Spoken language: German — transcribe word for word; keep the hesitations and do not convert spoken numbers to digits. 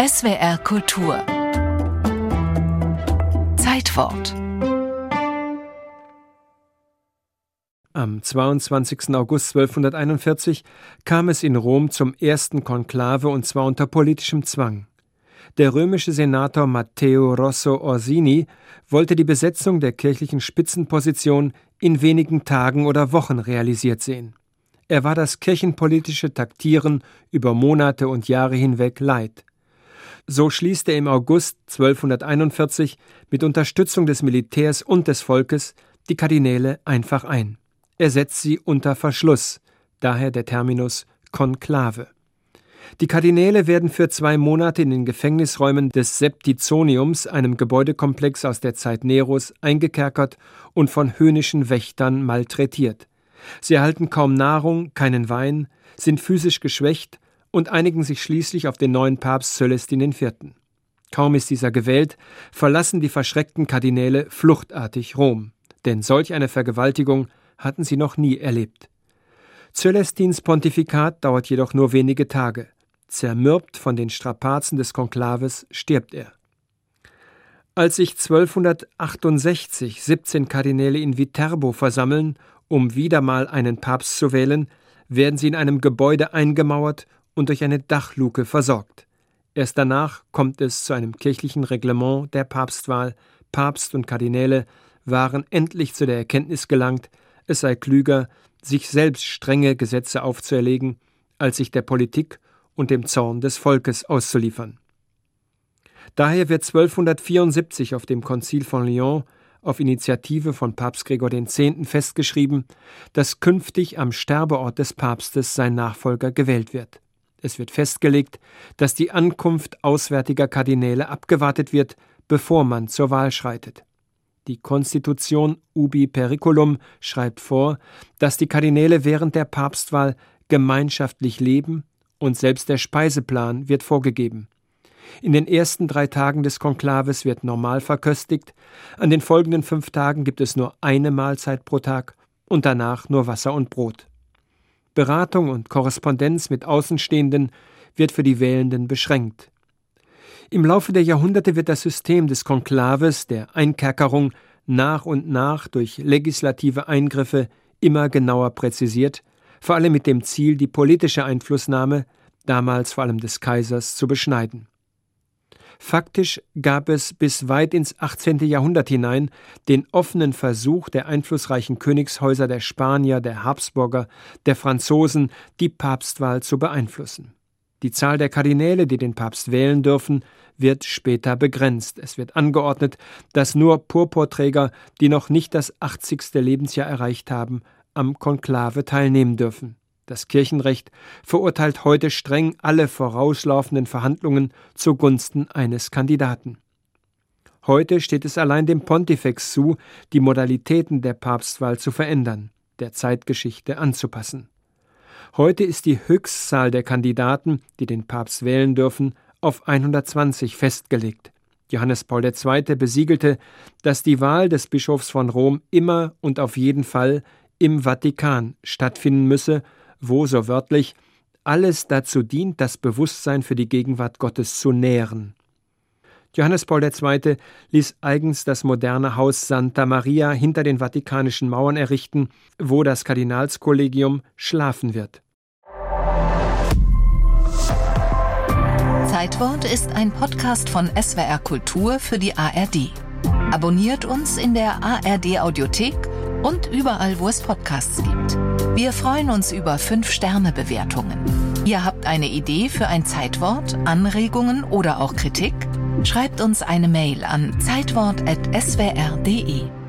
S W R Kultur Zeitwort. Am zweiundzwanzigsten August zwölfhunderteinundvierzig kam es in Rom zum ersten Konklave, und zwar unter politischem Zwang. Der römische Senator Matteo Rosso Orsini wollte die Besetzung der kirchlichen Spitzenposition in wenigen Tagen oder Wochen realisiert sehen. Er war das kirchenpolitische Taktieren über Monate und Jahre hinweg leid. So schließt er im August zwölfhunderteinundvierzig mit Unterstützung des Militärs und des Volkes die Kardinäle einfach ein. Er setzt sie unter Verschluss, daher der Terminus Konklave. Die Kardinäle werden für zwei Monate in den Gefängnisräumen des Septizoniums, einem Gebäudekomplex aus der Zeit Neros, eingekerkert und von höhnischen Wächtern malträtiert. Sie erhalten kaum Nahrung, keinen Wein, sind physisch geschwächt und einigen sich schließlich auf den neuen Papst Celestin der Vierte. Kaum ist dieser gewählt, verlassen die verschreckten Kardinäle fluchtartig Rom, denn solch eine Vergewaltigung hatten sie noch nie erlebt. Celestins Pontifikat dauert jedoch nur wenige Tage. Zermürbt von den Strapazen des Konklaves stirbt er. Als sich zwölfhundertachtundsechzig siebzehn Kardinäle in Viterbo versammeln, um wieder mal einen Papst zu wählen, werden sie in einem Gebäude eingemauert und durch eine Dachluke versorgt. Erst danach kommt es zu einem kirchlichen Reglement der Papstwahl. Papst und Kardinäle waren endlich zu der Erkenntnis gelangt, es sei klüger, sich selbst strenge Gesetze aufzuerlegen, als sich der Politik und dem Zorn des Volkes auszuliefern. Daher wird zwölfhundertvierundsiebzig auf dem Konzil von Lyon auf Initiative von Papst Gregor der Zehnte festgeschrieben, dass künftig am Sterbeort des Papstes sein Nachfolger gewählt wird. Es wird festgelegt, dass die Ankunft auswärtiger Kardinäle abgewartet wird, bevor man zur Wahl schreitet. Die Konstitution Ubi Periculum schreibt vor, dass die Kardinäle während der Papstwahl gemeinschaftlich leben, und selbst der Speiseplan wird vorgegeben. In den ersten drei Tagen des Konklaves wird normal verköstigt, an den folgenden fünf Tagen gibt es nur eine Mahlzeit pro Tag und danach nur Wasser und Brot. Beratung und Korrespondenz mit Außenstehenden wird für die Wählenden beschränkt. Im Laufe der Jahrhunderte wird das System des Konklaves, der Einkerkerung, nach und nach durch legislative Eingriffe immer genauer präzisiert, vor allem mit dem Ziel, die politische Einflussnahme, damals vor allem des Kaisers, zu beschneiden. Faktisch gab es bis weit ins achtzehnte Jahrhundert hinein den offenen Versuch der einflussreichen Königshäuser der Spanier, der Habsburger, der Franzosen, die Papstwahl zu beeinflussen. Die Zahl der Kardinäle, die den Papst wählen dürfen, wird später begrenzt. Es wird angeordnet, dass nur Purpurträger, die noch nicht das achtzigste Lebensjahr erreicht haben, am Konklave teilnehmen dürfen. Das Kirchenrecht verurteilt heute streng alle vorauslaufenden Verhandlungen zugunsten eines Kandidaten. Heute steht es allein dem Pontifex zu, die Modalitäten der Papstwahl zu verändern, der Zeitgeschichte anzupassen. Heute ist die Höchstzahl der Kandidaten, die den Papst wählen dürfen, auf hundertzwanzig festgelegt. Johannes Paul der Zweite besiegelte, dass die Wahl des Bischofs von Rom immer und auf jeden Fall im Vatikan stattfinden müsse, wo, so wörtlich, alles dazu dient, das Bewusstsein für die Gegenwart Gottes zu nähren. Johannes Paul der Zweite ließ eigens das moderne Haus Santa Maria hinter den vatikanischen Mauern errichten, wo das Kardinalskollegium schlafen wird. Zeitwort ist ein Podcast von S W R Kultur für die A R D. Abonniert uns in der A R D-Audiothek und überall, wo es Podcasts gibt. Wir freuen uns über fünf Sterne Bewertungen. Ihr habt eine Idee für ein Zeitwort, Anregungen oder auch Kritik? Schreibt uns eine Mail an zeitwort at s w r punkt d e.